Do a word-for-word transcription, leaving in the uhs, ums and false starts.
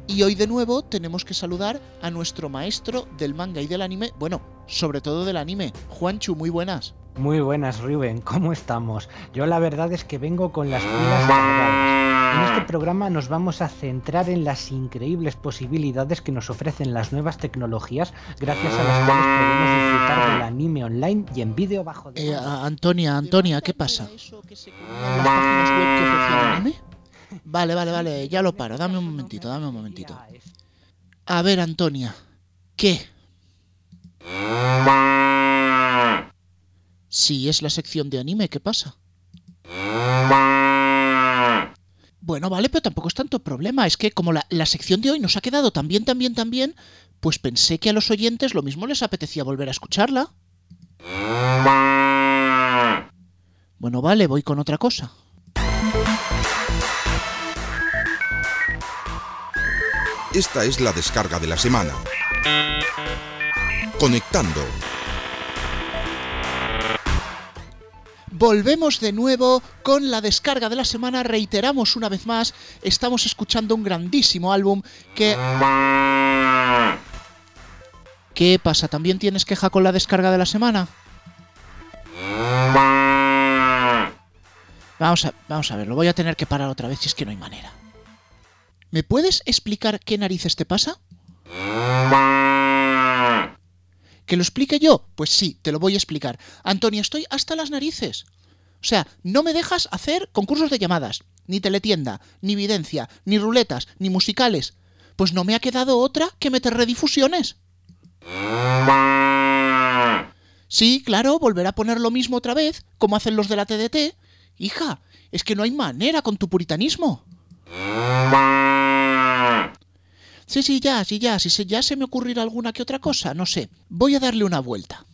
Y hoy de nuevo tenemos que saludar a nuestro maestro del manga y del anime, bueno, sobre todo del anime. Juanchu, muy buenas. Muy buenas, Rubén, ¿cómo estamos? Yo la verdad es que vengo con las pilas cargadas. En este programa nos vamos a centrar en las increíbles posibilidades que nos ofrecen las nuevas tecnologías, gracias a las cuales podemos disfrutar del anime online y en vídeo bajo Eh, demanda. a- Antonia, Antonia, ¿qué pasa? ¿Las páginas web que ofrecían anime? Vale, vale, vale, ya lo paro, dame un momentito, dame un momentito. A ver, Antonia, ¿qué? Sí, es la sección de anime, ¿qué pasa? Bueno, vale, pero tampoco es tanto problema. Es que como la, la sección de hoy nos ha quedado tan bien, tan bien, tan bien, pues pensé que a los oyentes lo mismo les apetecía volver a escucharla. Bueno, vale, voy con otra cosa. Esta es la descarga de la semana. Conectando. Volvemos de nuevo con la descarga de la semana. Reiteramos una vez más, estamos escuchando un grandísimo álbum que... ¿Qué pasa? ¿También tienes queja con la descarga de la semana? Vamos a, vamos a ver, lo voy a tener que parar otra vez si es que no hay manera. ¿Me puedes explicar qué narices te pasa? ¿Que lo explique yo? Pues sí, te lo voy a explicar. Antonio, estoy hasta las narices. O sea, no me dejas hacer concursos de llamadas, ni teletienda, ni videncia, ni ruletas, ni musicales. Pues no me ha quedado otra que meter redifusiones. Sí, claro, volver a poner lo mismo otra vez, como hacen los de la T D T. Hija, es que no hay manera con tu puritanismo. Sí, sí, ya, sí, ya, si se, ya se me ocurrirá alguna que otra cosa, no sé. Voy a darle una vuelta.